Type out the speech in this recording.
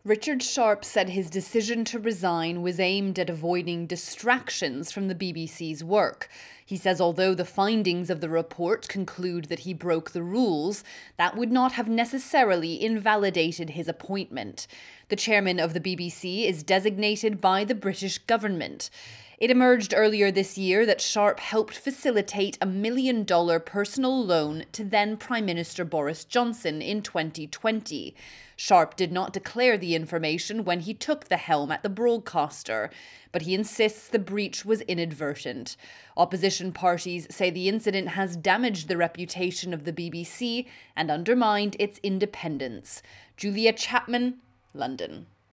Richard Sharp said his decision to resign was aimed at avoiding distractions from the BBC's work. He says although the findings of the report conclude that he broke the rules, that would not have necessarily invalidated his appointment. The chairman of the BBC is designated by the British government. It emerged earlier this year that Sharp helped facilitate a $1 million personal loan to then Prime Minister Boris Johnson in 2020. Sharp did not declare the information when he took the helm at the broadcaster, but he insists the breach was inadvertent. Opposition parties say the incident has damaged the reputation of the BBC and undermined its independence. Julia Chapman, London.